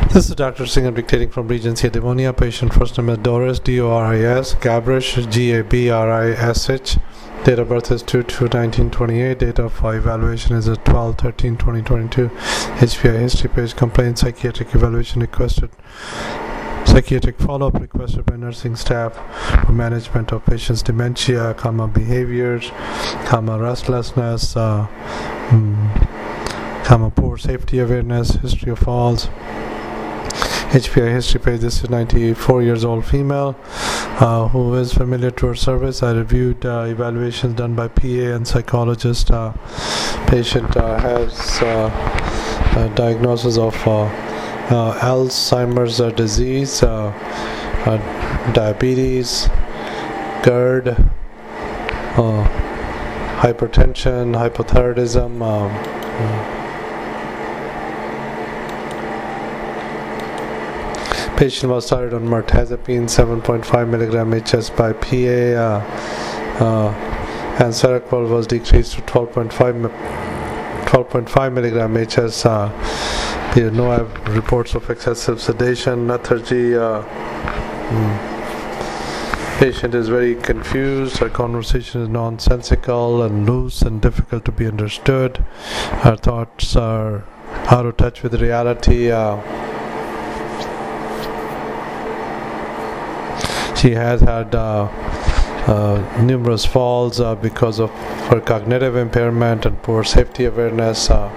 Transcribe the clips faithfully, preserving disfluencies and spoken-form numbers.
This is Doctor Singh. I'm dictating from Regency Devonia. Patient first name is Doris, D O R I S, Gabrish, G A B R I S H. Date of birth is two two nineteen twenty-eight. Date of evaluation is twelve thirteen twenty twenty-two. H P I history page. Complaint psychiatric evaluation requested. Psychiatric follow-up requested by nursing staff for management of patient's dementia, comma behaviors, comma restlessness, uh, mm, comma poor safety awareness, history of falls. H P I history page. This is ninety-four years old female uh, who is familiar to her service. I reviewed uh, evaluations done by P A and psychologist. Uh, patient uh, has uh, a diagnosis of uh, uh, Alzheimer's uh, disease, uh, uh, diabetes, GERD, uh, hypertension, hypothyroidism. Um, uh, Patient was started on mirtazapine seven point five milligram H S by P A, uh, uh, and Seroquel was decreased to twelve point five milligram H S. Uh, there are no reports of excessive sedation, lethargy. Uh, mm. Patient is very confused. Her conversation is nonsensical and loose and difficult to be understood. Her thoughts are out of touch with reality. Uh, She has had uh, uh, numerous falls uh, because of her cognitive impairment and poor safety awareness. Uh,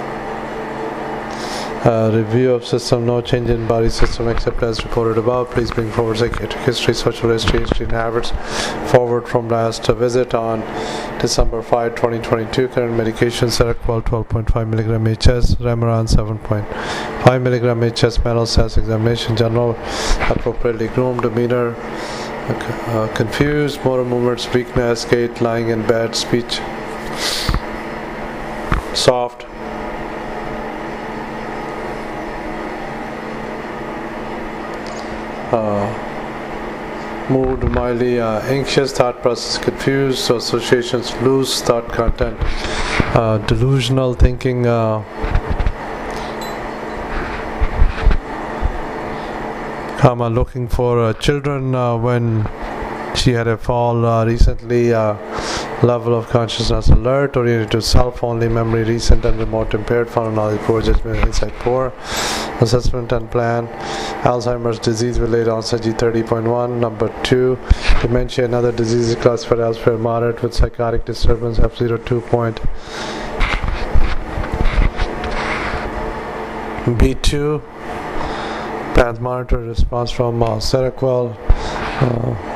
uh, review of system, no change in body system except as reported above. Please bring forward psychiatric history, social history, history and habits. Forward from last visit on December fifth twenty twenty-two. Current medication Seroquel twelve point five milligram H S, Remeron seven point five milligram H S. Mental status examination, general, appropriately groomed, demeanor, uh, confused, motor movements, weakness, gait, lying in bed, speech soft. Uh, mood mildly uh, anxious, thought process confused, so associations loose, thought content uh, delusional, thinking uh, comma looking for uh, children uh, when she had a fall uh, recently. Uh, level of consciousness alert, oriented to self only, memory recent and remote impaired, found knowledge poor, judgment insight poor, assessment and plan. Alzheimer's disease with late onset G thirty point one. Number two, dementia, another disease is classified as for moderate with psychotic disturbance F zero two point B two. Path monitor response from uh, Seroquel. Uh,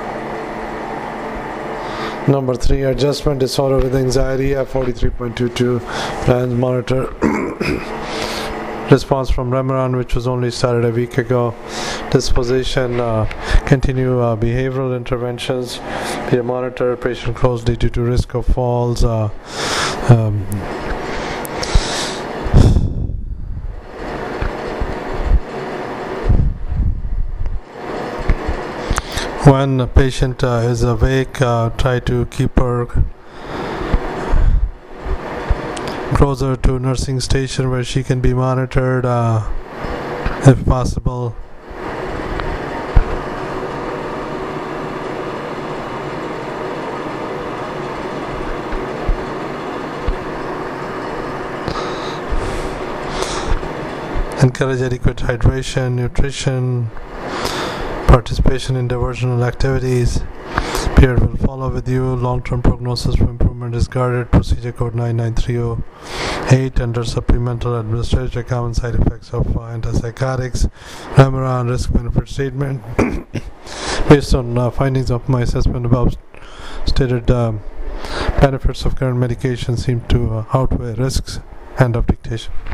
Number three, adjustment disorder with anxiety F forty-three point two two. Plans monitor response from Remeron, which was only started a week ago. Disposition, uh, continue uh, behavioral interventions. Peer monitor patient closely due to risk of falls. Uh, um, When a patient uh, is awake, uh, try to keep her closer to nursing station where she can be monitored uh, if possible. Encourage adequate hydration, nutrition, participation in diversional activities. Peer will follow with you. Long-term prognosis for improvement is guarded. Procedure code nine nine three zero eight under supplemental administration. Common side effects of uh, antipsychotics. Remeron risk-benefit statement. Based on uh, findings of my assessment above stated, um, benefits of current medication seem to uh, outweigh risks. End of dictation.